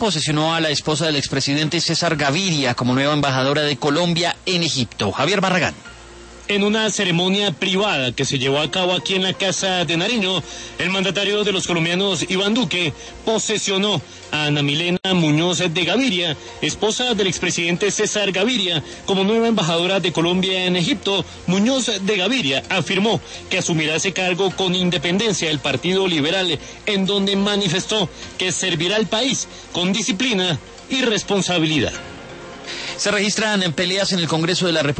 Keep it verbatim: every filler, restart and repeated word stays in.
posesionó a la esposa del expresidente César Gaviria como nueva embajadora de Colombia en Egipto. Javier Barragán. En una ceremonia privada que se llevó a cabo aquí en la Casa de Nariño, el mandatario de los colombianos, Iván Duque, posesionó a Ana Milena Muñoz de Gaviria, esposa del expresidente César Gaviria, como nueva embajadora de Colombia en Egipto. Muñoz de Gaviria afirmó que asumirá ese cargo con independencia del Partido Liberal, en donde manifestó que servirá al país con disciplina y responsabilidad. Se registran peleas en el Congreso de la República.